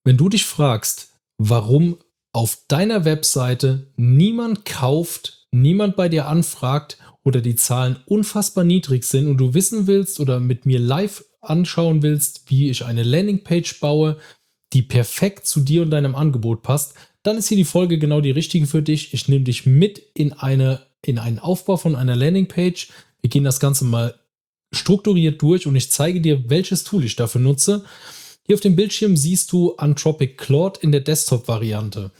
Wenn du dich fragst, warum auf deiner Webseite niemand kauft, niemand bei dir anfragt oder die Zahlen unfassbar niedrig sind und du wissen willst oder mit mir live anschauen willst, wie ich eine Landingpage baue, die perfekt zu dir und deinem Angebot passt, dann ist hier die Folge genau die richtige für dich. Ich nehme dich mit in einen Aufbau von einer Landingpage. Wir gehen das Ganze mal strukturiert durch und ich zeige dir, welches Tool ich dafür nutze. Hier auf dem Bildschirm siehst du Anthropic Claude in der Desktop-Variante.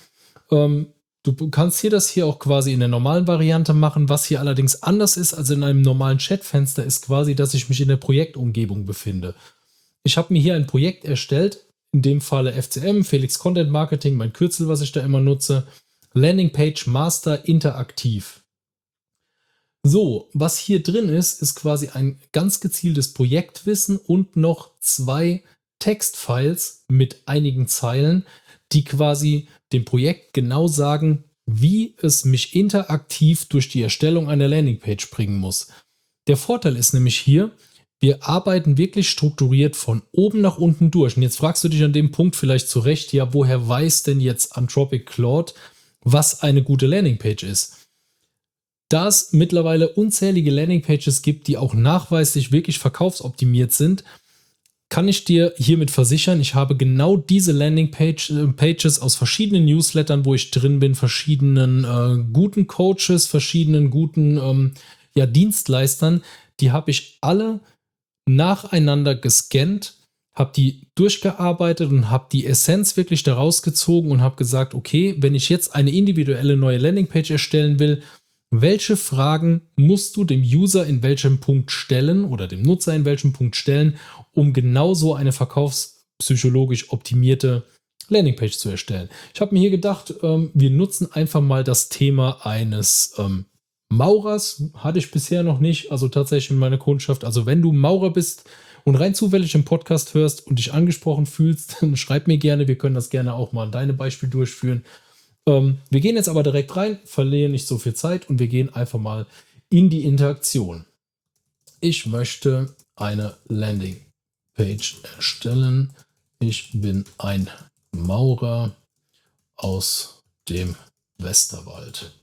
Du kannst hier das hier auch quasi in der normalen Variante machen. Was hier allerdings anders ist als in einem normalen Chatfenster, ist quasi, dass ich mich in der Projektumgebung befinde. Ich habe mir hier ein Projekt erstellt, in dem Falle FCM, Felix Content Marketing, mein Kürzel, was ich da immer nutze. Landingpage Master interaktiv. So, was hier drin ist, ist quasi ein ganz gezieltes Projektwissen und noch 2 Textfiles mit einigen Zeilen, die quasi dem Projekt genau sagen, wie es mich interaktiv durch die Erstellung einer Landingpage bringen muss. Der Vorteil ist nämlich hier, wir arbeiten wirklich strukturiert von oben nach unten durch. Und jetzt fragst du dich an dem Punkt vielleicht zu Recht, ja, woher weiß denn jetzt Anthropic Claude, was eine gute Landingpage ist? Da es mittlerweile unzählige Landingpages gibt, die auch nachweislich wirklich verkaufsoptimiert sind, kann ich dir hiermit versichern, ich habe genau diese Landingpages aus verschiedenen Newslettern, wo ich drin bin, verschiedenen guten Coaches, verschiedenen guten Dienstleistern, die habe ich alle nacheinander gescannt, habe die durchgearbeitet und habe die Essenz wirklich daraus gezogen und habe gesagt, okay, wenn ich jetzt eine individuelle neue Landingpage erstellen will, welche Fragen musst du dem User in welchem Punkt stellen oder dem Nutzer in welchem Punkt stellen, um genau so eine verkaufspsychologisch optimierte Landingpage zu erstellen? Ich habe mir hier gedacht, wir nutzen einfach mal das Thema eines Maurers. Hatte ich bisher noch nicht, also tatsächlich in meiner Kundschaft. Also wenn du Maurer bist und rein zufällig im Podcast hörst und dich angesprochen fühlst, dann schreib mir gerne. Wir können das gerne auch mal an deinem Beispiel durchführen. Wir gehen jetzt aber direkt rein, verlieren nicht so viel Zeit und wir gehen einfach mal in die Interaktion. Ich möchte eine Landingpage erstellen. Ich bin ein Maurer aus dem Westerwald.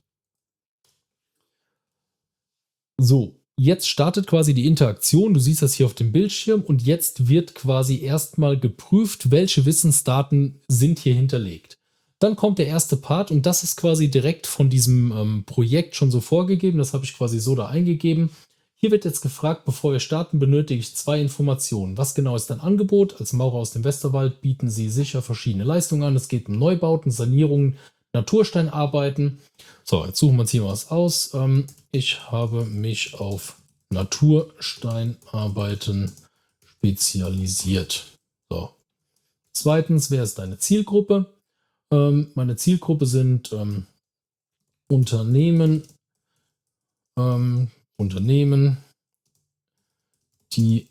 So, jetzt startet quasi die Interaktion. Du siehst das hier auf dem Bildschirm und jetzt wird quasi erstmal geprüft, welche Wissensdaten sind hier hinterlegt. Dann kommt der erste Part und das ist quasi direkt von diesem Projekt schon so vorgegeben. Das habe ich quasi so da eingegeben. Hier wird jetzt gefragt, bevor wir starten, benötige ich 2 Informationen. Was genau ist dein Angebot? Als Maurer aus dem Westerwald bieten Sie sicher verschiedene Leistungen an. Es geht um Neubauten, Sanierungen, Natursteinarbeiten. So, jetzt suchen wir uns hier was aus. Ich habe mich auf Natursteinarbeiten spezialisiert. So. Zweitens, wer ist deine Zielgruppe? Meine Zielgruppe sind Unternehmen, die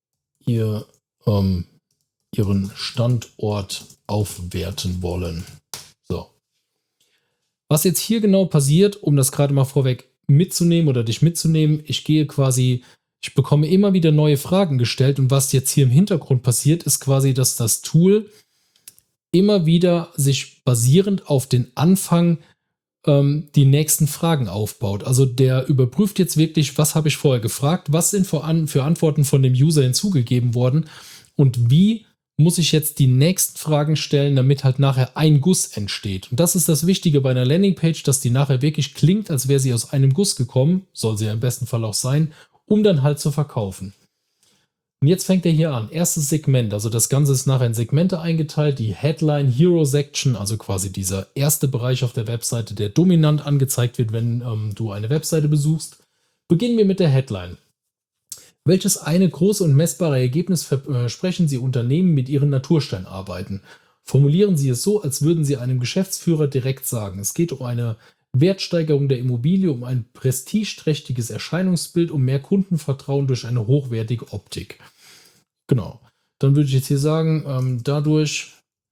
ihren Standort aufwerten wollen. So. Was jetzt hier genau passiert, um das gerade mal vorweg mitzunehmen oder dich mitzunehmen, ich bekomme immer wieder neue Fragen gestellt und was jetzt hier im Hintergrund passiert, ist quasi, dass das Tool immer wieder sich basierend auf den Anfang die nächsten Fragen aufbaut. Also der überprüft jetzt wirklich, was habe ich vorher gefragt, was sind für Antworten von dem User hinzugegeben worden und wie muss ich jetzt die nächsten Fragen stellen, damit halt nachher ein Guss entsteht. Und das ist das Wichtige bei einer Landingpage, dass die nachher wirklich klingt, als wäre sie aus einem Guss gekommen, soll sie ja im besten Fall auch sein, um dann halt zu verkaufen. Und jetzt fängt er hier an. Erstes Segment, also das Ganze ist nachher in Segmente eingeteilt. Die Headline Hero Section, also quasi dieser erste Bereich auf der Webseite, der dominant angezeigt wird, wenn du eine Webseite besuchst. Beginnen wir mit der Headline. Welches eine große und messbare Ergebnis versprechen Sie Unternehmen mit ihren Natursteinarbeiten? Formulieren Sie es so, als würden Sie einem Geschäftsführer direkt sagen. Es geht um eine Wertsteigerung der Immobilie, um ein prestigeträchtiges Erscheinungsbild, um mehr Kundenvertrauen durch eine hochwertige Optik. Genau. Dann würde ich jetzt hier sagen, dadurch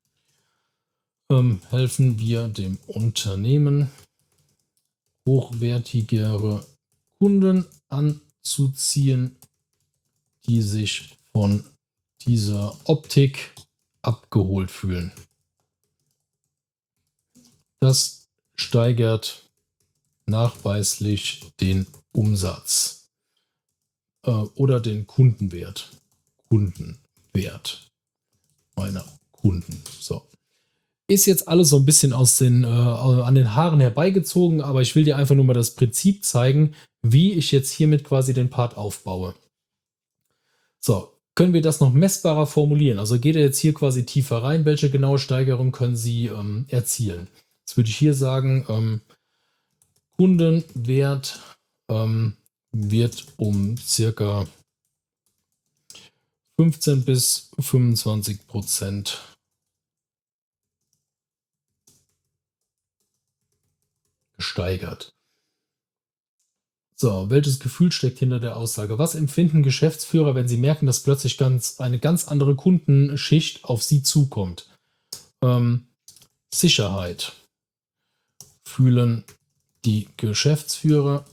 helfen wir dem Unternehmen, hochwertigere Kunden anzuziehen, die sich von dieser Optik abgeholt fühlen. Das steigert nachweislich den Umsatz oder den Kundenwert. Kundenwert meiner Kunden. So. Ist jetzt alles so ein bisschen an den Haaren herbeigezogen, aber ich will dir einfach nur mal das Prinzip zeigen, wie ich jetzt hiermit quasi den Part aufbaue. So, können wir das noch messbarer formulieren? Also geht er jetzt hier quasi tiefer rein, welche genaue Steigerung können Sie erzielen? Jetzt würde ich hier sagen, Kundenwert wird um circa 15 bis 25% gesteigert. So, welches Gefühl steckt hinter der Aussage? Was empfinden Geschäftsführer, wenn sie merken, dass plötzlich eine ganz andere Kundenschicht auf sie zukommt? Sicherheit fühlen die Geschäftsführer,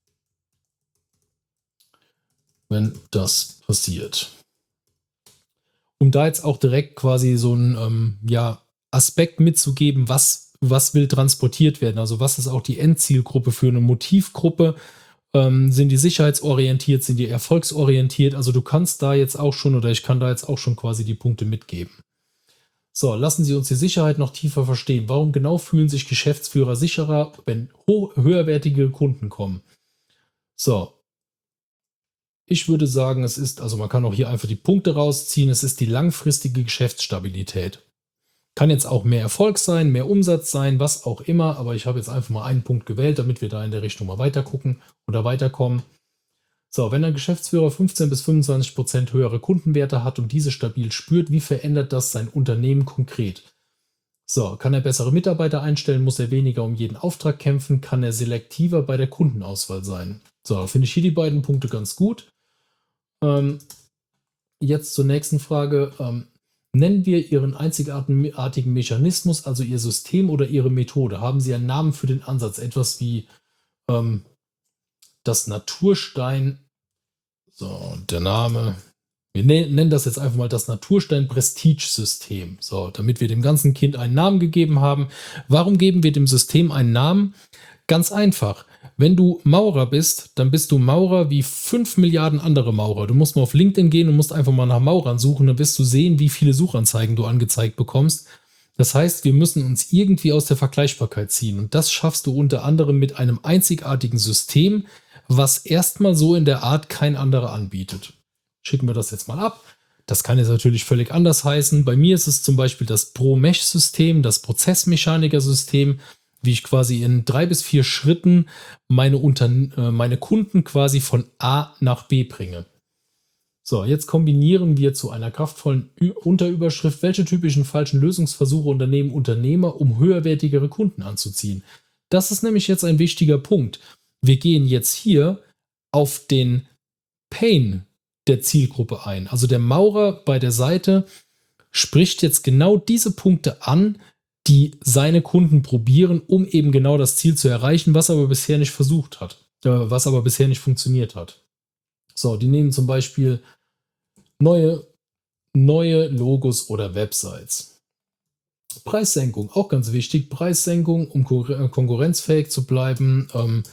wenn das passiert. Um da jetzt auch direkt quasi so einen Aspekt mitzugeben, was will transportiert werden, also was ist auch die Endzielgruppe für eine Motivgruppe, sind die sicherheitsorientiert, sind die erfolgsorientiert, also du kannst da jetzt auch schon oder ich kann da jetzt auch schon quasi die Punkte mitgeben. So, lassen Sie uns die Sicherheit noch tiefer verstehen. Warum genau fühlen sich Geschäftsführer sicherer, wenn höherwertige Kunden kommen? So, ich würde sagen, es ist, also man kann auch hier einfach die Punkte rausziehen, es ist die langfristige Geschäftsstabilität. Kann jetzt auch mehr Erfolg sein, mehr Umsatz sein, was auch immer, aber ich habe jetzt einfach mal einen Punkt gewählt, damit wir da in der Richtung mal weiter gucken oder weiterkommen. So, wenn ein Geschäftsführer 15 bis 25% höhere Kundenwerte hat und diese stabil spürt, wie verändert das sein Unternehmen konkret? So, kann er bessere Mitarbeiter einstellen, muss er weniger um jeden Auftrag kämpfen, kann er selektiver bei der Kundenauswahl sein? So, finde ich hier die beiden Punkte ganz gut. Jetzt zur nächsten Frage. Nennen wir Ihren einzigartigen Mechanismus, also Ihr System oder Ihre Methode. Haben Sie einen Namen für den Ansatz? Etwas wie das Naturstein, so, der Name, wir nennen das jetzt einfach mal das Naturstein-Prestige-System, so, damit wir dem ganzen Kind einen Namen gegeben haben. Warum geben wir dem System einen Namen? Ganz einfach. Wenn du Maurer bist, dann bist du Maurer wie 5 Milliarden andere Maurer. Du musst mal auf LinkedIn gehen und musst einfach mal nach Maurern suchen, dann wirst du sehen, wie viele Suchanzeigen du angezeigt bekommst. Das heißt, wir müssen uns irgendwie aus der Vergleichbarkeit ziehen. Und das schaffst du unter anderem mit einem einzigartigen System, was erstmal so in der Art kein anderer anbietet. Schicken wir das jetzt mal ab. Das kann jetzt natürlich völlig anders heißen. Bei mir ist es zum Beispiel das Pro-Mesh-System, das Prozessmechaniker-System, wie ich quasi in 3 bis 4 Schritten meine Kunden quasi von A nach B bringe. So, jetzt kombinieren wir zu einer kraftvollen Unterüberschrift, welche typischen falschen Lösungsversuche unternehmen Unternehmer, um höherwertigere Kunden anzuziehen. Das ist nämlich jetzt ein wichtiger Punkt. Wir gehen jetzt hier auf den Pain der Zielgruppe ein. Also der Maurer bei der Seite spricht jetzt genau diese Punkte an, die seine Kunden probieren, um eben genau das Ziel zu erreichen, was aber bisher nicht versucht hat, was aber bisher nicht funktioniert hat. So, die nehmen zum Beispiel neue Logos oder Websites. Preissenkung, auch ganz wichtig. Preissenkung, um konkurrenzfähig zu bleiben.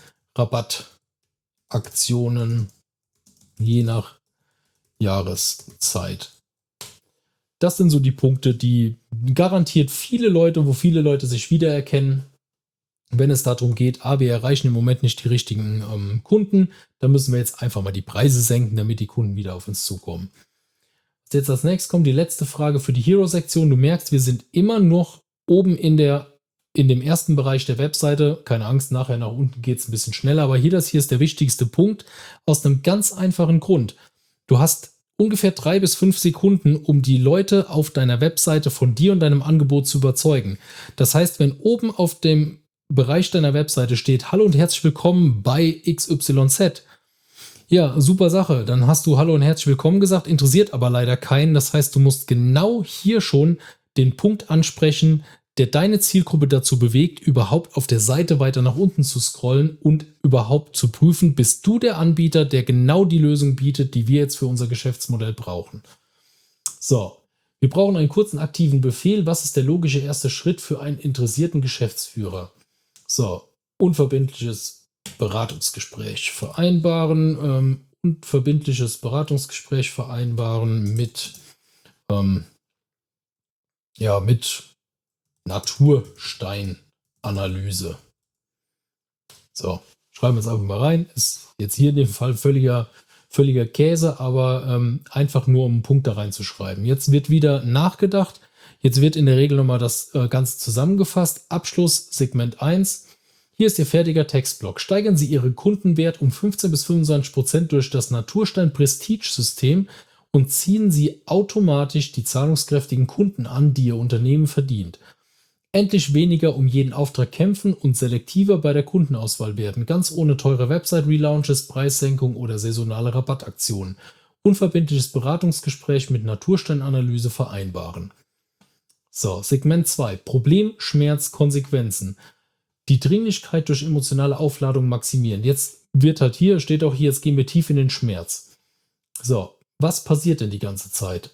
Rabattaktionen, je nach Jahreszeit. Das sind so die Punkte, die garantiert wo viele Leute sich wiedererkennen, wenn es darum geht, wir erreichen im Moment nicht die richtigen Kunden, dann müssen wir jetzt einfach mal die Preise senken, damit die Kunden wieder auf uns zukommen. Jetzt als nächstes kommt die letzte Frage für die Hero-Sektion. Du merkst, wir sind immer noch oben in dem ersten Bereich der Webseite. Keine Angst, nachher nach unten geht es ein bisschen schneller, aber hier ist der wichtigste Punkt aus einem ganz einfachen Grund. Du hast ungefähr 3 bis 5 Sekunden, um die Leute auf deiner Webseite von dir und deinem Angebot zu überzeugen. Das heißt, wenn oben auf dem Bereich deiner Webseite steht, hallo und herzlich willkommen bei XYZ. Ja, super Sache. Dann hast du hallo und herzlich willkommen gesagt, interessiert aber leider keinen. Das heißt, du musst genau hier schon den Punkt ansprechen, der deine Zielgruppe dazu bewegt, überhaupt auf der Seite weiter nach unten zu scrollen und überhaupt zu prüfen, bist du der Anbieter, der genau die Lösung bietet, die wir jetzt für unser Geschäftsmodell brauchen. So, Wir brauchen einen kurzen aktiven Befehl. Was ist der logische erste Schritt für einen interessierten Geschäftsführer? So, unverbindliches Beratungsgespräch vereinbaren. Unverbindliches Beratungsgespräch vereinbaren mit Natursteinanalyse. So, schreiben wir es einfach mal rein. Ist jetzt hier in dem Fall völliger Käse, aber einfach nur um einen Punkt da reinzuschreiben. Jetzt wird wieder nachgedacht. Jetzt wird in der Regel nochmal das Ganze zusammengefasst. Abschluss, Segment 1. Hier ist Ihr fertiger Textblock. Steigern Sie Ihren Kundenwert um 15 bis 25% durch das Naturstein-Prestige-System und ziehen Sie automatisch die zahlungskräftigen Kunden an, die Ihr Unternehmen verdient. Endlich weniger um jeden Auftrag kämpfen und selektiver bei der Kundenauswahl werden, ganz ohne teure Website-Relaunches, Preissenkung oder saisonale Rabattaktionen. Unverbindliches Beratungsgespräch mit Natursteinanalyse vereinbaren. So, Segment 2. Problem, Schmerz, Konsequenzen. Die Dringlichkeit durch emotionale Aufladung maximieren. Jetzt steht auch hier, jetzt gehen wir tief in den Schmerz. So, was passiert denn die ganze Zeit?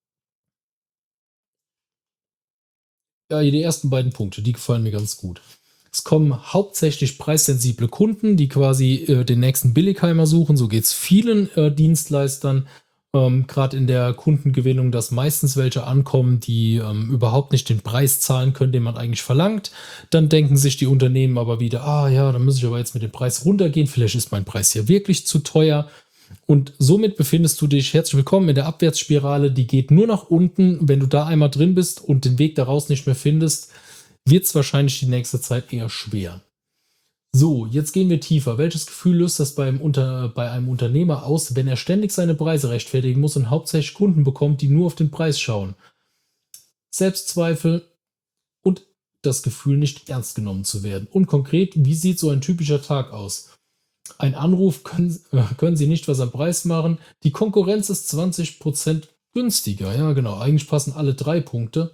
Ja, die ersten beiden Punkte, die gefallen mir ganz gut. Es kommen hauptsächlich preissensible Kunden, die quasi den nächsten Billigheimer suchen. So geht es vielen Dienstleistern, gerade in der Kundengewinnung, dass meistens welche ankommen, die überhaupt nicht den Preis zahlen können, den man eigentlich verlangt. Dann denken sich die Unternehmen aber wieder, dann muss ich aber jetzt mit dem Preis runtergehen. Vielleicht ist mein Preis hier wirklich zu teuer. Und somit befindest du dich, herzlich willkommen, in der Abwärtsspirale, die geht nur nach unten. Wenn du da einmal drin bist und den Weg daraus nicht mehr findest, wird es wahrscheinlich die nächste Zeit eher schwer. So, jetzt gehen wir tiefer. Welches Gefühl löst das bei einem Unternehmer aus, wenn er ständig seine Preise rechtfertigen muss und hauptsächlich Kunden bekommt, die nur auf den Preis schauen? Selbstzweifel und das Gefühl, nicht ernst genommen zu werden. Und konkret, wie sieht so ein typischer Tag aus? Ein Anruf können Sie nicht was am Preis machen. Die Konkurrenz ist 20% günstiger. Ja, genau. Eigentlich passen alle 3 Punkte.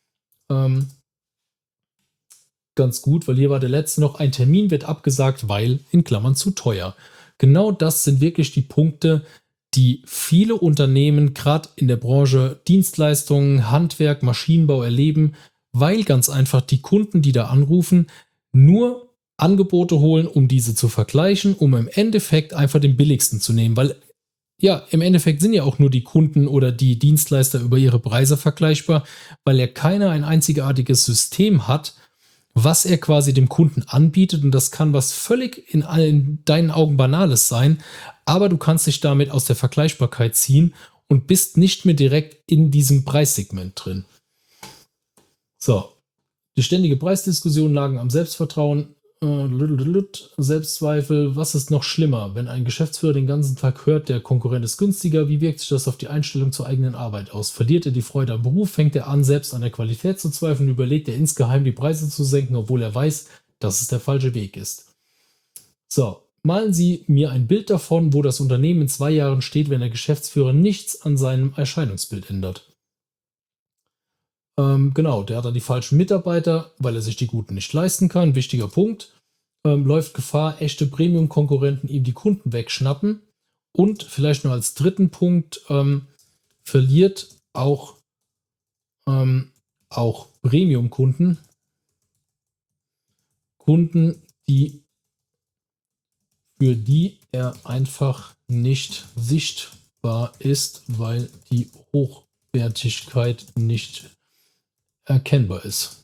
Ganz gut, weil hier war der letzte noch. Ein Termin wird abgesagt, weil, in Klammern, zu teuer. Genau das sind wirklich die Punkte, die viele Unternehmen, gerade in der Branche Dienstleistungen, Handwerk, Maschinenbau erleben, weil ganz einfach die Kunden, die da anrufen, nur Angebote holen, um diese zu vergleichen, um im Endeffekt einfach den billigsten zu nehmen, weil ja, im Endeffekt sind ja auch nur die Kunden oder die Dienstleister über ihre Preise vergleichbar, weil ja keiner ein einzigartiges System hat, was er quasi dem Kunden anbietet, und das kann was völlig in deinen Augen Banales sein, aber du kannst dich damit aus der Vergleichbarkeit ziehen und bist nicht mehr direkt in diesem Preissegment drin. So, die ständige Preisdiskussion lagen am Selbstvertrauen. Selbstzweifel, was ist noch schlimmer, wenn ein Geschäftsführer den ganzen Tag hört, der Konkurrent ist günstiger, wie wirkt sich das auf die Einstellung zur eigenen Arbeit aus? Verliert er die Freude am Beruf, fängt er an, selbst an der Qualität zu zweifeln, überlegt er insgeheim die Preise zu senken, obwohl er weiß, dass es der falsche Weg ist. So, malen Sie mir ein Bild davon, wo das Unternehmen in 2 Jahren steht, wenn der Geschäftsführer nichts an seinem Erscheinungsbild ändert. Genau, der hat dann die falschen Mitarbeiter, weil er sich die guten nicht leisten kann. Wichtiger Punkt. Läuft Gefahr, echte Premium-Konkurrenten ihm die Kunden wegschnappen. Und vielleicht nur als dritten Punkt, verliert auch Premium-Kunden, für die er einfach nicht sichtbar ist, weil die Hochwertigkeit nicht erkennbar ist.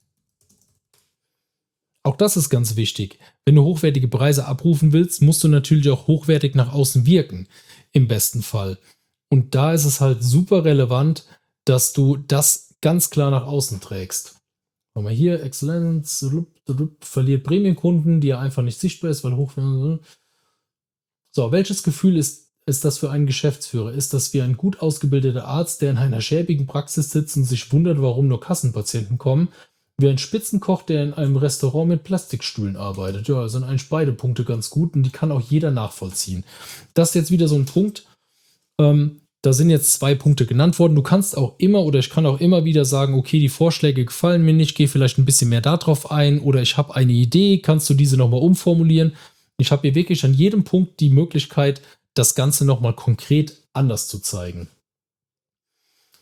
Auch das ist ganz wichtig. Wenn du hochwertige Preise abrufen willst, musst du natürlich auch hochwertig nach außen wirken, im besten Fall. Und da ist es halt super relevant, dass du das ganz klar nach außen trägst. Schau mal hier, Exzellenz, verliert Prämienkunden, die er einfach nicht sichtbar ist, weil hochwertig. So, welches Gefühl ist das für einen Geschäftsführer? Ist das wie ein gut ausgebildeter Arzt, der in einer schäbigen Praxis sitzt und sich wundert, warum nur Kassenpatienten kommen? Wie ein Spitzenkoch, der in einem Restaurant mit Plastikstühlen arbeitet. Ja, sind eigentlich beide Punkte ganz gut und die kann auch jeder nachvollziehen. Das ist jetzt wieder so ein Punkt. Da sind jetzt 2 Punkte genannt worden. Du kannst auch immer oder ich kann auch immer wieder sagen, okay, die Vorschläge gefallen mir nicht, gehe vielleicht ein bisschen mehr darauf ein oder ich habe eine Idee, kannst du diese nochmal umformulieren? Ich habe hier wirklich an jedem Punkt die Möglichkeit, das Ganze nochmal konkret anders zu zeigen.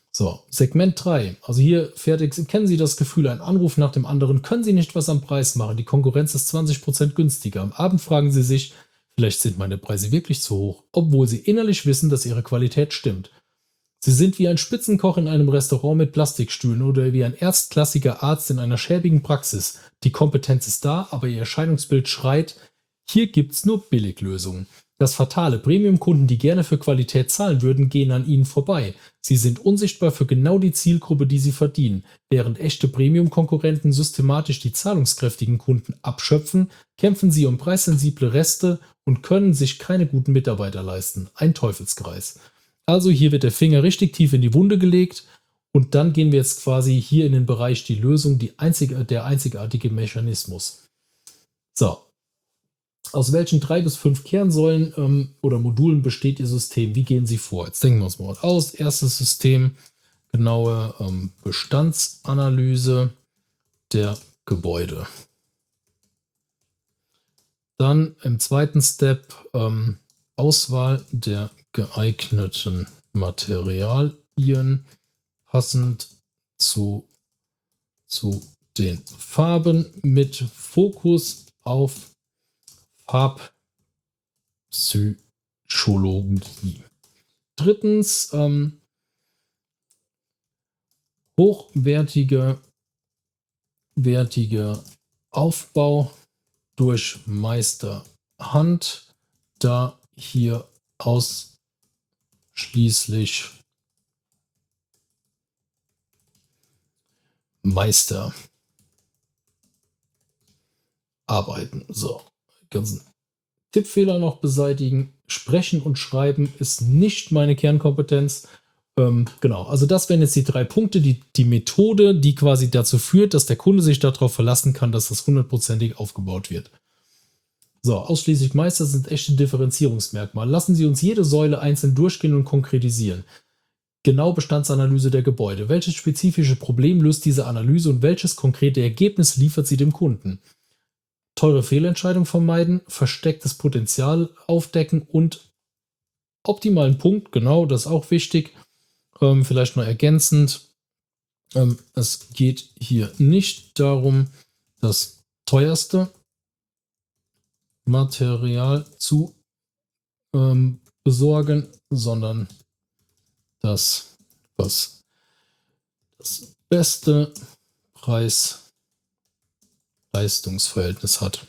So, Segment 3. Also hier kennen Sie das Gefühl, ein Anruf nach dem anderen, können Sie nicht was am Preis machen? Die Konkurrenz ist 20% günstiger. Am Abend fragen Sie sich, vielleicht sind meine Preise wirklich zu hoch, obwohl Sie innerlich wissen, dass Ihre Qualität stimmt. Sie sind wie ein Spitzenkoch in einem Restaurant mit Plastikstühlen oder wie ein erstklassiger Arzt in einer schäbigen Praxis. Die Kompetenz ist da, aber Ihr Erscheinungsbild schreit, hier gibt's nur Billiglösungen. Das Fatale, Premium-Kunden, die gerne für Qualität zahlen würden, gehen an Ihnen vorbei. Sie sind unsichtbar für genau die Zielgruppe, die Sie verdienen. Während echte Premium-Konkurrenten systematisch die zahlungskräftigen Kunden abschöpfen, kämpfen sie um preissensible Reste und können sich keine guten Mitarbeiter leisten. Ein Teufelskreis. Also hier wird der Finger richtig tief in die Wunde gelegt und dann gehen wir jetzt quasi hier in den Bereich die Lösung, der einzigartige Mechanismus. So, aus welchen 3 bis 5 Kernsäulen oder Modulen besteht Ihr System? Wie gehen Sie vor? Jetzt denken wir uns mal aus. Erstes System, genaue Bestandsanalyse der Gebäude. Dann im zweiten Step Auswahl der geeigneten Materialien passend zu den Farben mit Fokus auf Farbpsychologie. Drittens, hochwertiger Aufbau durch Meisterhand, da hier ausschließlich Meister arbeiten. So, ganzen Tippfehler noch beseitigen. Sprechen und Schreiben ist nicht meine Kernkompetenz. Genau, also das wären jetzt die 3 Punkte, die Methode, die quasi dazu führt, dass der Kunde sich darauf verlassen kann, dass das 100%ig aufgebaut wird. So, ausschließlich Meister sind echte Differenzierungsmerkmale. Lassen Sie uns jede Säule einzeln durchgehen und konkretisieren. Genau Bestandsanalyse der Gebäude. Welches spezifische Problem löst diese Analyse und welches konkrete Ergebnis liefert sie dem Kunden? Teure Fehlentscheidung vermeiden, verstecktes Potenzial aufdecken und optimalen Punkt, genau, das ist auch wichtig. Vielleicht noch ergänzend. Es geht hier nicht darum, das teuerste Material zu besorgen, sondern das beste Preis-Leistungsverhältnis hat.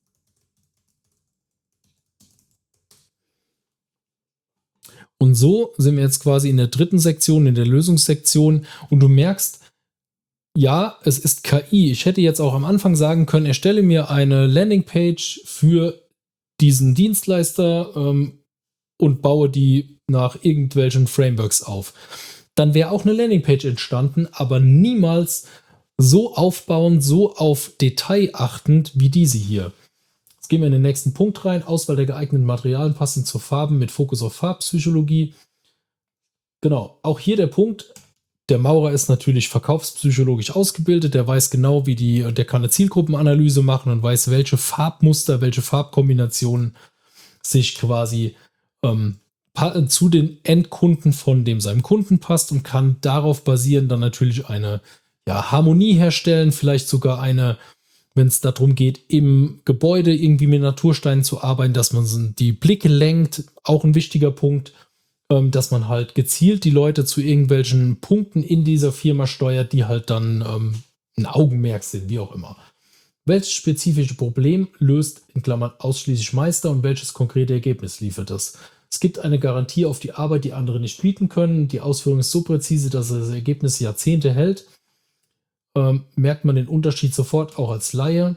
Und so sind wir jetzt quasi in der dritten Sektion, in der Lösungssektion. Und du merkst, ja, es ist KI. Ich hätte jetzt auch am Anfang sagen können, erstelle mir eine Landingpage für diesen Dienstleister und baue die nach irgendwelchen Frameworks auf. Dann wäre auch eine Landingpage entstanden, aber niemals so aufbauend, so auf Detail achtend wie diese hier. Jetzt gehen wir in den nächsten Punkt rein. Auswahl der geeigneten Materialien passend zu Farben mit Fokus auf Farbpsychologie. Genau, auch hier der Punkt. Der Maurer ist natürlich verkaufspsychologisch ausgebildet. Der weiß genau, der kann eine Zielgruppenanalyse machen und weiß, welche Farbmuster, welche Farbkombinationen sich quasi zu den Endkunden von seinem Kunden passt und kann darauf basieren dann natürlich eine Harmonie herstellen, vielleicht sogar wenn es darum geht, im Gebäude irgendwie mit Natursteinen zu arbeiten, dass man die Blicke lenkt, auch ein wichtiger Punkt, dass man halt gezielt die Leute zu irgendwelchen Punkten in dieser Firma steuert, die halt dann ein Augenmerk sind, wie auch immer. Welches spezifische Problem löst in Klammern ausschließlich Meister und welches konkrete Ergebnis liefert es? Es gibt eine Garantie auf die Arbeit, die andere nicht bieten können. Die Ausführung ist so präzise, dass das Ergebnis Jahrzehnte hält. Merkt man den Unterschied sofort, auch als Laie.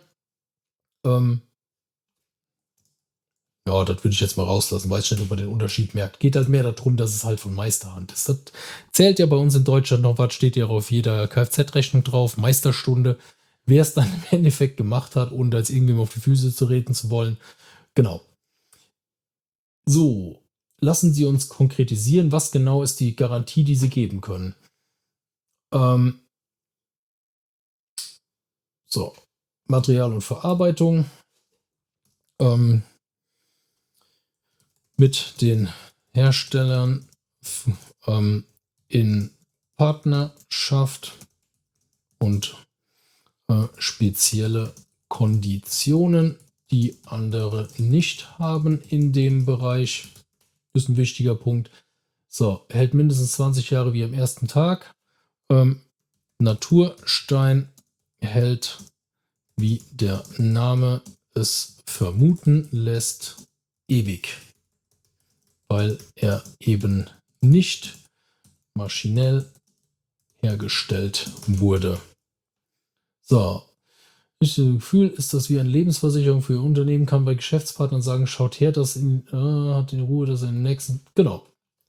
Ja, das würde ich jetzt mal rauslassen. Weiß nicht, ob man den Unterschied merkt. Geht halt mehr darum, dass es halt von Meisterhand ist. Das zählt ja bei uns in Deutschland noch was, steht ja auf jeder Kfz-Rechnung drauf, Meisterstunde. Wer es dann im Endeffekt gemacht hat, ohne jetzt irgendwie mal auf die Füße zu treten zu wollen. Genau. So, lassen Sie uns konkretisieren, was genau ist die Garantie, die Sie geben können. So, Material und Verarbeitung. Mit den Herstellern in Partnerschaft und spezielle Konditionen, die andere nicht haben in dem Bereich. Ist ein wichtiger Punkt. So, hält mindestens 20 Jahre wie am ersten Tag. Naturstein hält, wie der Name es vermuten lässt, ewig, weil er eben nicht maschinell hergestellt wurde. So, das Gefühl ist, dass wie eine Lebensversicherung für Ihr Unternehmen kann bei Geschäftspartnern sagen, schaut her, dass hat in Ruhe, dass in den nächsten, genau,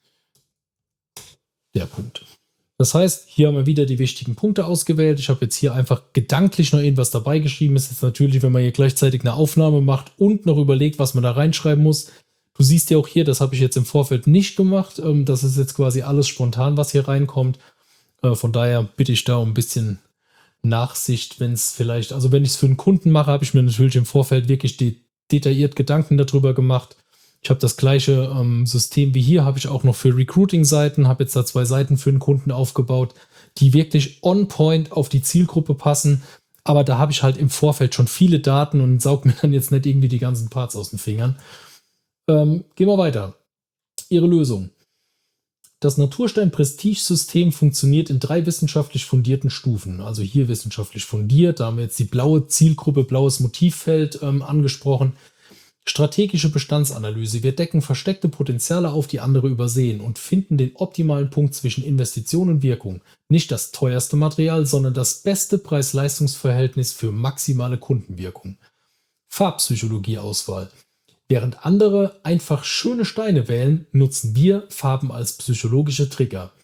der Punkt. Das heißt, hier haben wir wieder die wichtigen Punkte ausgewählt. Ich habe jetzt hier einfach gedanklich noch irgendwas dabei geschrieben. Ist jetzt natürlich, wenn man hier gleichzeitig eine Aufnahme macht und noch überlegt, was man da reinschreiben muss. Du siehst ja auch hier, das habe ich jetzt im Vorfeld nicht gemacht. Das ist jetzt quasi alles spontan, was hier reinkommt. Von daher bitte ich da um ein bisschen Nachsicht, wenn es vielleicht, also wenn ich es für einen Kunden mache, habe ich mir natürlich im Vorfeld wirklich detailliert Gedanken darüber gemacht. Ich habe das gleiche System wie hier, habe ich auch noch für Recruiting-Seiten, habe jetzt da 2 Seiten für einen Kunden aufgebaut, die wirklich on point auf die Zielgruppe passen. Aber da habe ich halt im Vorfeld schon viele Daten und saug mir dann jetzt nicht irgendwie die ganzen Parts aus den Fingern. Gehen wir weiter. Ihre Lösung. Das Naturstein-Prestige-System funktioniert in 3 wissenschaftlich fundierten Stufen. Also hier wissenschaftlich fundiert, da haben wir jetzt die blaue Zielgruppe, blaues Motivfeld angesprochen. Strategische Bestandsanalyse. Wir decken versteckte Potenziale auf, die andere übersehen und finden den optimalen Punkt zwischen Investition und Wirkung. Nicht das teuerste Material, sondern das beste Preis-Leistungs-Verhältnis für maximale Kundenwirkung. Farbpsychologie-Auswahl. Während andere einfach schöne Steine wählen, nutzen wir Farben als psychologische Trigger.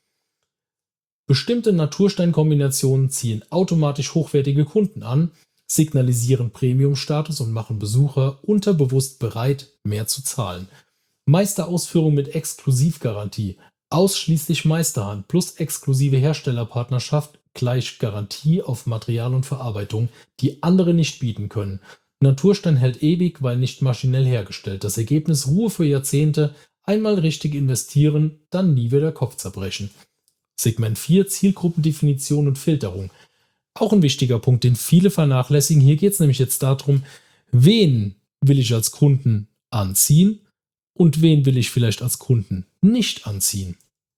Bestimmte Natursteinkombinationen ziehen automatisch hochwertige Kunden an, signalisieren Premium-Status und machen Besucher unterbewusst bereit, mehr zu zahlen. Meisterausführung mit Exklusivgarantie. Ausschließlich Meisterhand plus exklusive Herstellerpartnerschaft gleich Garantie auf Material und Verarbeitung, die andere nicht bieten können. Naturstein hält ewig, weil nicht maschinell hergestellt. Das Ergebnis Ruhe für Jahrzehnte, einmal richtig investieren, dann nie wieder Kopfzerbrechen. Segment 4 Zielgruppendefinition und Filterung. Auch ein wichtiger Punkt, den viele vernachlässigen. Hier geht es nämlich jetzt darum, wen will ich als Kunden anziehen und wen will ich vielleicht als Kunden nicht anziehen.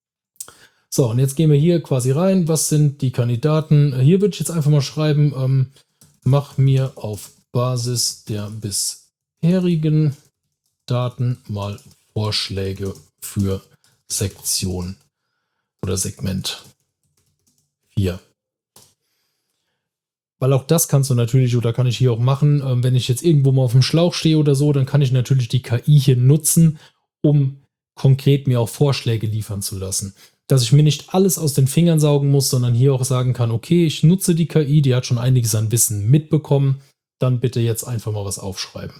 So, und jetzt gehen wir hier quasi rein. Was sind die Kandidaten? Hier würde ich jetzt einfach mal schreiben, mach mir auf Basis der bisherigen Daten mal Vorschläge für Sektion oder Segment 4. Weil auch das kannst du natürlich, oder kann ich hier auch machen, wenn ich jetzt irgendwo mal auf dem Schlauch stehe oder so, dann kann ich natürlich die KI hier nutzen, um konkret mir auch Vorschläge liefern zu lassen. Dass ich mir nicht alles aus den Fingern saugen muss, sondern hier auch sagen kann, okay, ich nutze die KI, die hat schon einiges an Wissen mitbekommen, dann bitte jetzt einfach mal was aufschreiben.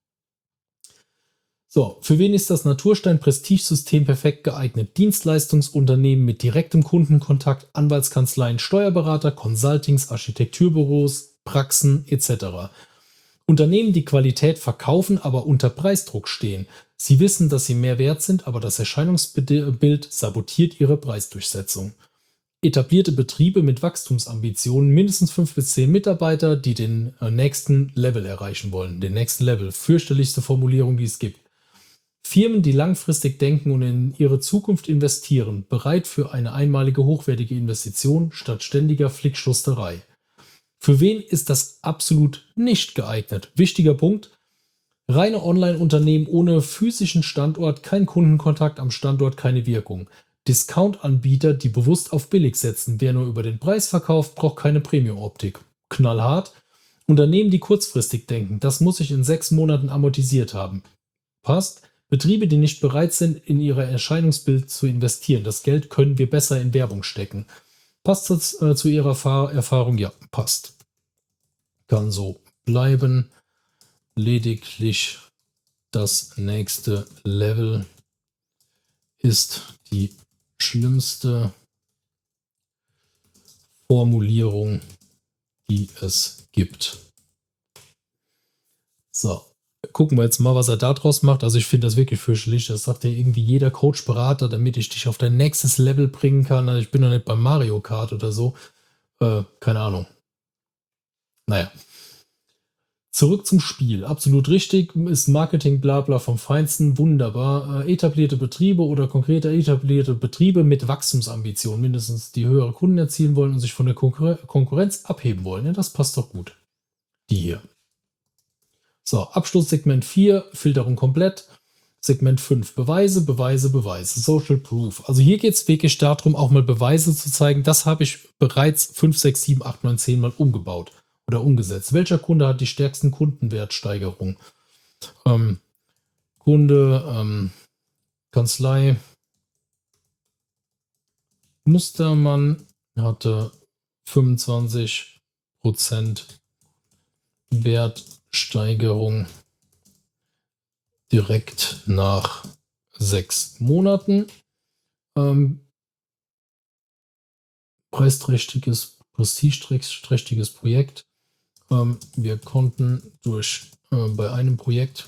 So, für wen ist das Naturstein-Prestige-System perfekt geeignet? Dienstleistungsunternehmen mit direktem Kundenkontakt, Anwaltskanzleien, Steuerberater, Consultings, Architekturbüros, Praxen etc. Unternehmen, die Qualität verkaufen, aber unter Preisdruck stehen. Sie wissen, dass sie mehr wert sind, aber das Erscheinungsbild sabotiert ihre Preisdurchsetzung. Etablierte Betriebe mit Wachstumsambitionen, mindestens 5 bis 10 Mitarbeiter, die den nächsten Level erreichen wollen. Den nächsten Level, fürchterlichste Formulierung, die es gibt. Firmen, die langfristig denken und in ihre Zukunft investieren, bereit für eine einmalige hochwertige Investition statt ständiger Flickschusterei. Für wen ist das absolut nicht geeignet? Wichtiger Punkt. Reine Online-Unternehmen ohne physischen Standort, kein Kundenkontakt am Standort, keine Wirkung. Discount-Anbieter, die bewusst auf billig setzen. Wer nur über den Preis verkauft, braucht keine Premium-Optik. Knallhart. Unternehmen, die kurzfristig denken. Das muss ich in 6 Monaten amortisiert haben. Passt. Betriebe, die nicht bereit sind, in ihr Erscheinungsbild zu investieren. Das Geld können wir besser in Werbung stecken. Passt das zu Ihrer Erfahrung? Ja, passt. Kann so bleiben. Lediglich das nächste Level ist die schlimmste Formulierung, die es gibt. So, gucken wir jetzt mal, was er da draus macht. Also ich finde das wirklich fürchterlich. Das sagt ja irgendwie jeder Coach-Berater, damit ich dich auf dein nächstes Level bringen kann. Also ich bin doch nicht beim Mario Kart oder so. Keine Ahnung. Naja. Zurück zum Spiel. Absolut richtig. Ist Marketing blabla vom Feinsten. Wunderbar. Etablierte Betriebe oder konkrete etablierte Betriebe mit Wachstumsambitionen, mindestens die höhere Kunden erzielen wollen und sich von der Konkurrenz abheben wollen. Ja, das passt doch gut. Die hier. So, Abschlusssegment 4, Filterung komplett. Segment 5, Beweise, Beweise, Beweise. Social Proof. Also hier geht es wirklich darum, auch mal Beweise zu zeigen. Das habe ich bereits 5, 6, 7, 8, 9, 10 Mal umgebaut oder umgesetzt. Welcher Kunde hat die stärksten Kundenwertsteigerungen? Kunde, Kanzlei, Mustermann hatte 25% Wertsteigerung direkt nach 6 Monaten. Preisträchtiges, prestigeträchtiges Projekt. Wir konnten bei einem Projekt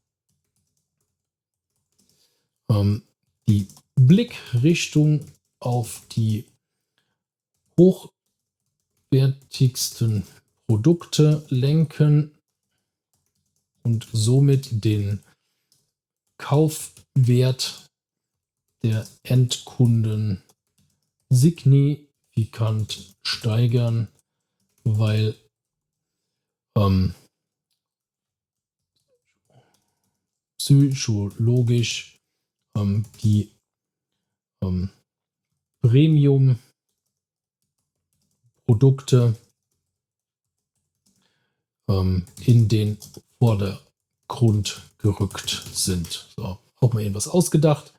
die Blickrichtung auf die hochwertigsten Produkte lenken und somit den Kaufwert der Endkunden signifikant steigern, weil psychologisch die Premium-Produkte in den Vordergrund gerückt sind. So, auch mal irgendwas ausgedacht.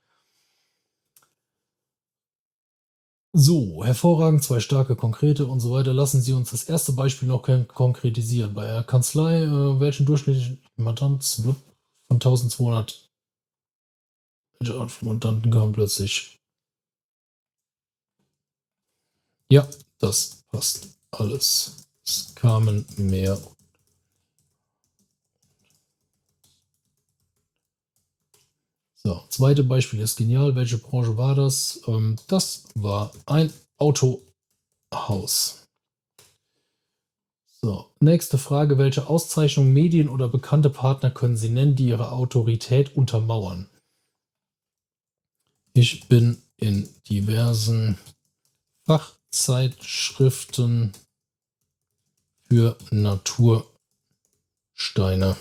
So, hervorragend, 2 starke, konkrete und so weiter. Lassen Sie uns das erste Beispiel noch konkretisieren. Bei der Kanzlei, welchen durchschnittlichen Mandanten von 1200 Mandanten kamen plötzlich. Ja, das passt alles. Es kamen mehr. So, zweite Beispiel ist genial. Welche Branche war das? Das war ein Autohaus. So, nächste Frage. Welche Auszeichnung, Medien oder bekannte Partner können Sie nennen, die Ihre Autorität untermauern? Ich bin in diversen Fachzeitschriften für Natursteine.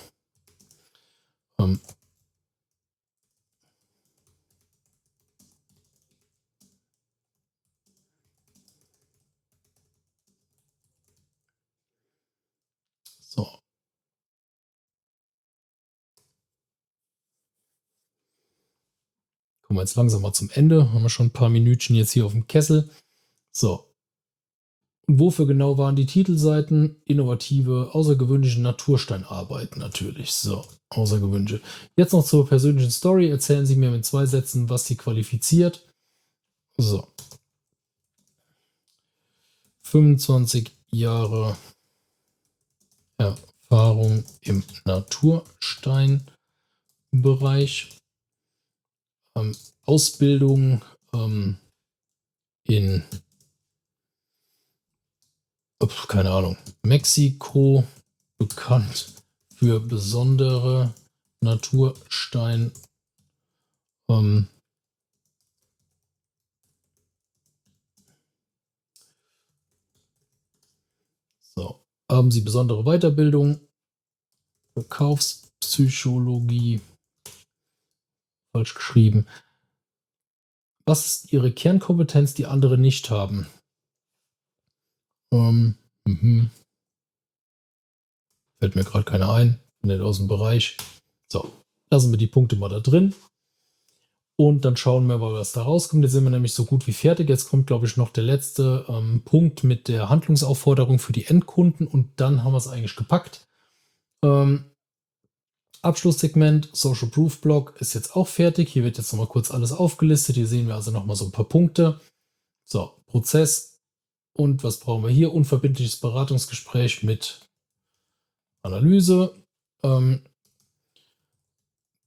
So. Kommen wir jetzt langsam mal zum Ende. Haben wir schon ein paar Minütchen jetzt hier auf dem Kessel. So. Und wofür genau waren die Titelseiten? Innovative, außergewöhnliche Natursteinarbeiten natürlich. So, außergewöhnliche. Jetzt noch zur persönlichen Story. Erzählen Sie mir mit 2 Sätzen, was Sie qualifiziert. So. 25 Jahre Erfahrung im Natursteinbereich. Ausbildung in keine Ahnung, Mexiko, bekannt für besondere Naturstein. So, haben Sie besondere Weiterbildung? Verkaufspsychologie. Falsch geschrieben. Was ist Ihre Kernkompetenz, die andere nicht haben? Fällt mir gerade keiner ein. Nicht aus dem Bereich. So, lassen wir die Punkte mal da drin. Und dann schauen wir mal, was da rauskommt. Jetzt sind wir nämlich so gut wie fertig. Jetzt kommt, glaube ich, noch der letzte Punkt mit der Handlungsaufforderung für die Endkunden. Und dann haben wir es eigentlich gepackt. Abschlusssegment, Social Proof Block ist jetzt auch fertig. Hier wird jetzt nochmal kurz alles aufgelistet. Hier sehen wir also nochmal so ein paar Punkte. So, Prozess. Und was brauchen wir hier? Unverbindliches Beratungsgespräch mit Analyse.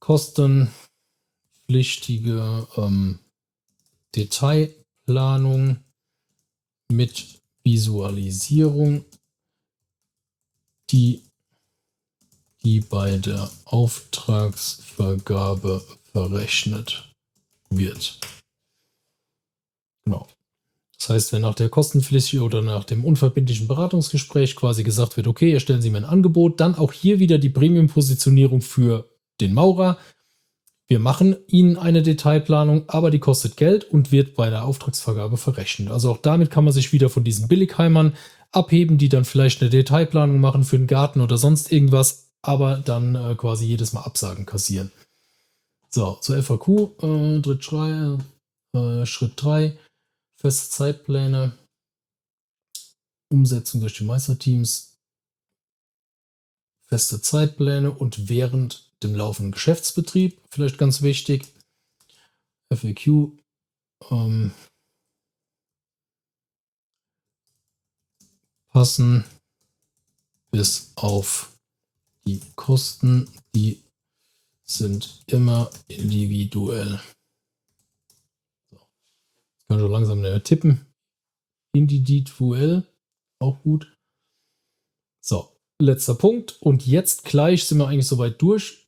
kostenpflichtige Detailplanung mit Visualisierung, die bei der Auftragsvergabe verrechnet wird. Genau. Das heißt, wenn nach der kostenpflichtigen oder nach dem unverbindlichen Beratungsgespräch quasi gesagt wird, okay, erstellen Sie mir ein Angebot, dann auch hier wieder die Premium-Positionierung für den Maurer. Wir machen Ihnen eine Detailplanung, aber die kostet Geld und wird bei der Auftragsvergabe verrechnet. Also auch damit kann man sich wieder von diesen Billigheimern abheben, die dann vielleicht eine Detailplanung machen für einen Garten oder sonst irgendwas, aber dann quasi jedes Mal Absagen kassieren. So, zur FAQ, Schritt 3, feste Zeitpläne, Umsetzung durch die Meisterteams, feste Zeitpläne und während dem laufenden Geschäftsbetrieb, vielleicht ganz wichtig, FAQ, passen bis auf die Kosten, die sind immer individuell. So. Ich kann schon langsam tippen. Individuell, auch gut. So, letzter Punkt. Und jetzt gleich sind wir eigentlich soweit durch.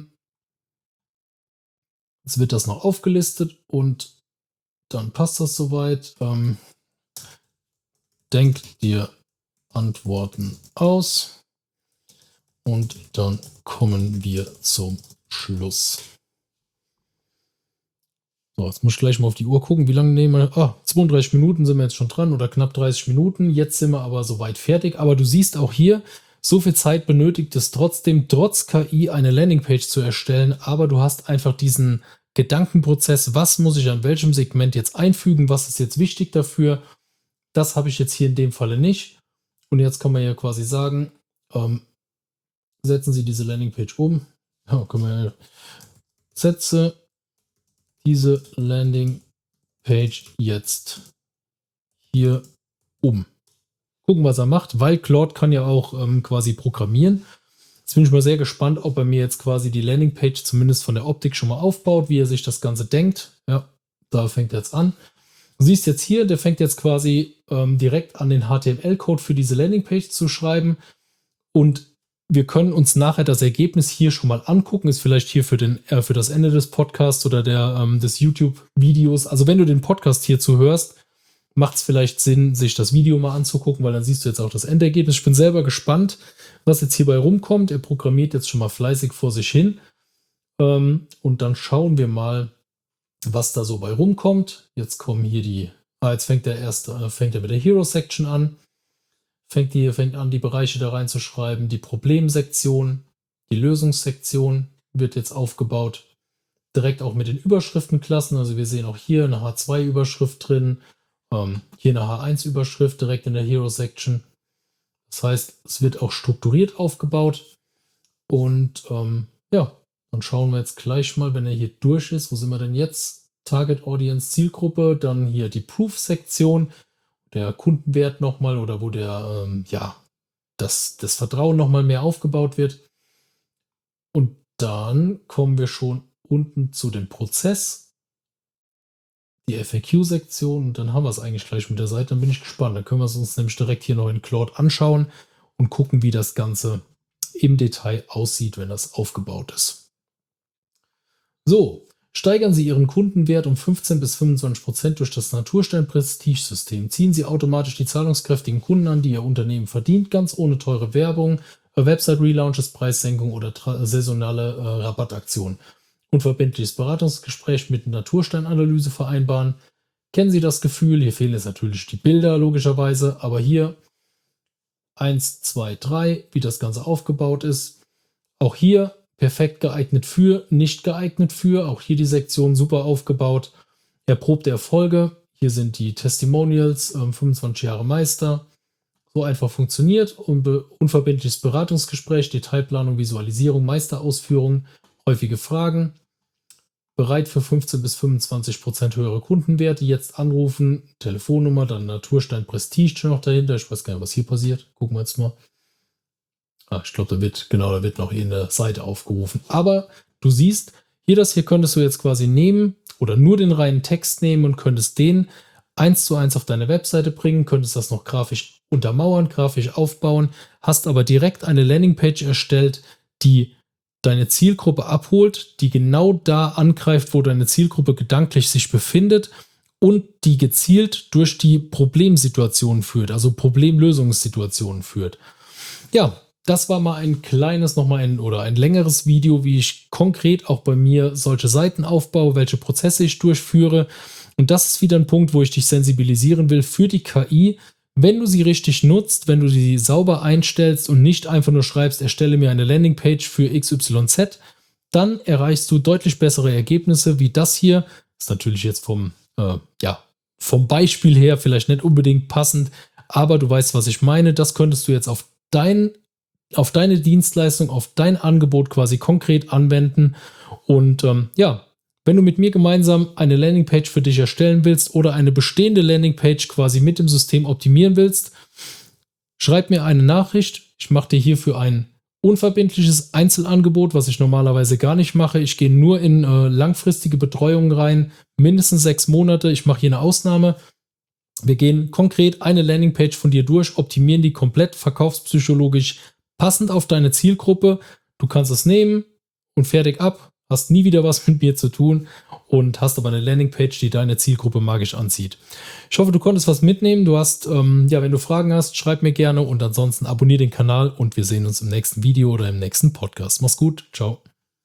Jetzt wird das noch aufgelistet und dann passt das soweit. Denkt dir Antworten aus und dann kommen wir zum Schluss. So, jetzt muss ich gleich mal auf die Uhr gucken, wie lange nehmen wir. 32 Minuten sind wir jetzt schon dran oder knapp 30 Minuten. Jetzt sind wir aber soweit fertig. Aber du siehst auch hier, so viel Zeit benötigt es trotzdem, trotz KI eine Landingpage zu erstellen. Aber du hast einfach diesen Gedankenprozess, was muss ich an welchem Segment jetzt einfügen, was ist jetzt wichtig dafür. Das habe ich jetzt hier in dem Falle nicht. Und jetzt kann man ja quasi sagen, setzen Sie diese Landingpage um. Ja, können wir ja. Setze diese Landingpage jetzt hier um. Gucken, was er macht, weil Claude kann ja auch quasi programmieren. Jetzt bin ich mal sehr gespannt, ob er mir jetzt quasi die Landingpage zumindest von der Optik schon mal aufbaut, wie er sich das Ganze denkt. Ja, da fängt er jetzt an. Du siehst jetzt hier, der fängt jetzt quasi direkt an, den HTML-Code für diese Landingpage zu schreiben. Und wir können uns nachher das Ergebnis hier schon mal angucken. Ist vielleicht hier für das Ende des Podcasts oder des YouTube-Videos. Also wenn du den Podcast hierzu hörst, macht es vielleicht Sinn, sich das Video mal anzugucken, weil dann siehst du jetzt auch das Endergebnis. Ich bin selber gespannt, was jetzt hierbei rumkommt. Er programmiert jetzt schon mal fleißig vor sich hin. Und dann schauen wir mal, was da so bei rumkommt. Jetzt kommen hier jetzt fängt er mit der Hero-Section an. Fängt an, die Bereiche da reinzuschreiben. Die Problemsektion, die Lösungssektion wird jetzt aufgebaut. Direkt auch mit den Überschriftenklassen. Also wir sehen auch hier eine H2-Überschrift drin. Hier eine H1-Überschrift direkt in der Hero-Section. Das heißt, es wird auch strukturiert aufgebaut. Und ja, dann schauen wir jetzt gleich mal, wenn er hier durch ist. Wo sind wir denn jetzt? Target Audience Zielgruppe. Dann hier die Proof-Sektion. Der Kundenwert nochmal oder wo das Vertrauen nochmal mehr aufgebaut wird. Und dann kommen wir schon unten zu dem Prozess, die FAQ-Sektion und dann haben wir es eigentlich gleich mit der Seite. Dann bin ich gespannt. Dann können wir es uns nämlich direkt hier noch in Claude anschauen und gucken, wie das Ganze im Detail aussieht, wenn das aufgebaut ist. So. Steigern Sie Ihren Kundenwert um 15 bis 25% durch das Naturstein-Prestige-System. Ziehen Sie automatisch die zahlungskräftigen Kunden an, die Ihr Unternehmen verdient, ganz ohne teure Werbung, Website-Relaunches, Preissenkung oder saisonale Rabattaktionen. Unverbindliches Beratungsgespräch mit Naturstein-Analyse vereinbaren. Kennen Sie das Gefühl? Hier fehlen jetzt natürlich die Bilder, logischerweise, aber hier 1, 2, 3, wie das Ganze aufgebaut ist. Auch hier perfekt geeignet für, nicht geeignet für. Auch hier die Sektion super aufgebaut. Erprobte Erfolge. Hier sind die Testimonials, 25 Jahre Meister. So einfach funktioniert. Unverbindliches Beratungsgespräch, Detailplanung, Visualisierung, Meisterausführung, häufige Fragen. Bereit für 15 bis 25% höhere Kundenwerte. Jetzt anrufen. Telefonnummer, dann Naturstein Prestige noch dahinter. Ich weiß gar nicht, was hier passiert. Gucken wir jetzt mal. Ich glaube, da wird noch eine Seite aufgerufen. Aber Du siehst, das hier könntest du jetzt quasi nehmen oder nur den reinen Text nehmen und könntest den 1:1 auf deine Webseite bringen, könntest das noch grafisch untermauern, grafisch aufbauen, hast aber direkt eine Landingpage erstellt, die deine Zielgruppe abholt, die genau da angreift, wo deine Zielgruppe gedanklich sich befindet und die gezielt durch die Problemsituationen führt, also Problemlösungssituationen führt. Ja, das war mal ein kleines, ein längeres Video, wie ich konkret auch bei mir solche Seiten aufbaue, welche Prozesse ich durchführe. Und das ist wieder ein Punkt, wo ich dich sensibilisieren will für die KI. Wenn du sie richtig nutzt, wenn du sie sauber einstellst und nicht einfach nur schreibst, erstelle mir eine Landingpage für XYZ, dann erreichst du deutlich bessere Ergebnisse wie das hier. Ist natürlich jetzt vom Beispiel her vielleicht nicht unbedingt passend, aber du weißt, was ich meine. Das könntest du jetzt auf deine Dienstleistung, auf dein Angebot quasi konkret anwenden. Und wenn du mit mir gemeinsam eine Landingpage für dich erstellen willst oder eine bestehende Landingpage quasi mit dem System optimieren willst, schreib mir eine Nachricht. Ich mache dir hierfür ein unverbindliches Einzelangebot, was ich normalerweise gar nicht mache. Ich gehe nur in langfristige Betreuung rein, mindestens 6 Monate. Ich mache hier eine Ausnahme. Wir gehen konkret eine Landingpage von dir durch, optimieren die komplett verkaufspsychologisch passend auf deine Zielgruppe. Du kannst es nehmen und fertig ab. Hast nie wieder was mit mir zu tun und hast aber eine Landingpage, die deine Zielgruppe magisch anzieht. Ich hoffe, du konntest was mitnehmen. Du hast, wenn du Fragen hast, schreib mir gerne und ansonsten abonniere den Kanal und wir sehen uns im nächsten Video oder im nächsten Podcast. Mach's gut. Ciao.